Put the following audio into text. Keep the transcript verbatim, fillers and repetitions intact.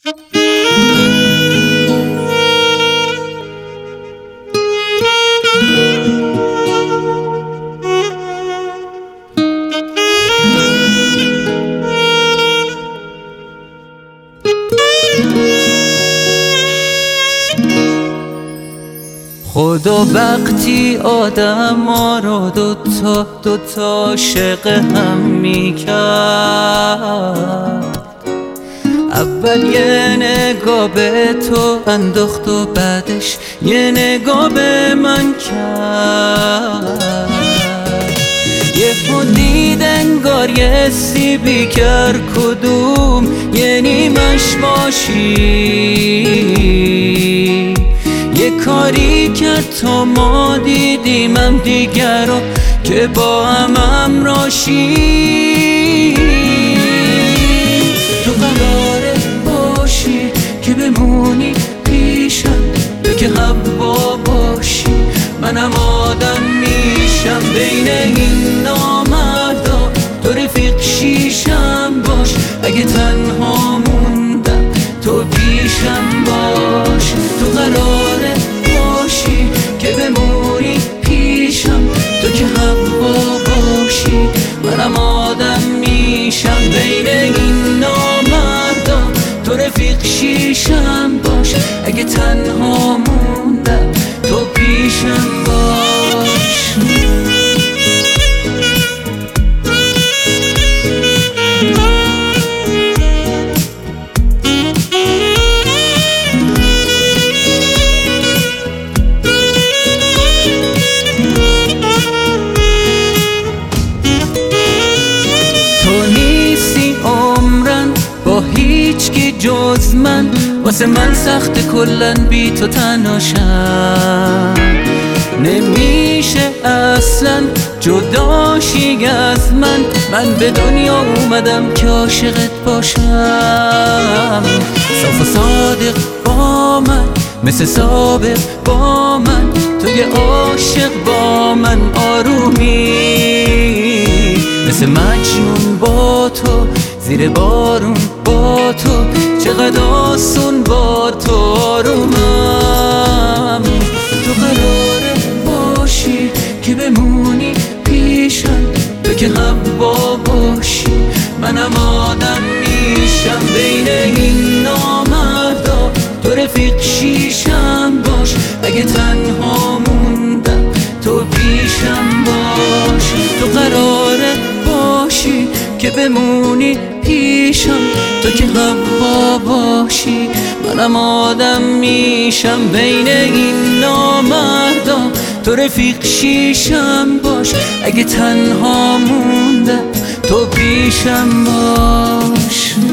خدا وقتی آدم ما رو دوتا دوتا عاشق هم میکرد، اول یه نگاه به تو انداخت و بعدش یه نگاه به من کرد. یه دید انگار یه سیبی کرد کدوم یه نیمش باشی، یه کاری کرد تا ما دیدیمم دیگر رو که با هم همراشی. تو قراره باشی که بمونی پیشم، تو که حوا باشی منم آدم میشم. بین این نامردا تو رفیق شیشم باش، اگه تنها موندم تو پیشم باش. تو قراره باشی که بمونی پیشم، تو که حوا باشی منم آدم میشم. بین این نامردا تو رفیق شیشم باش، اگه تنها موندم تو پیشم باش. هیچکی جز من، واسه من سخت کلن بی تو تنهاشم. نمیشه اصلا جداشی از من، من به دنیا اومدم که عاشقت باشم. صاف و صادق با من، مثل سابق با من، تو یه عاشق با من آرومی. مثل مجنون با تو زیر بارون با تو، چقدر آسون با تو آرومم. تو قراره باشی که بمونی پیشم، تو که حوا باشی منم آدم میشم. بین این نامردا تو رفیق شیشم باش، اگه تنها موندم تو پیشم باش. تو قراره باشی که بمونی پیشم، تو که حوا باشی منم آدم میشم. بین این نامردا تو رفیق شیشم باش، اگه تنها موندم تو پیشم باش.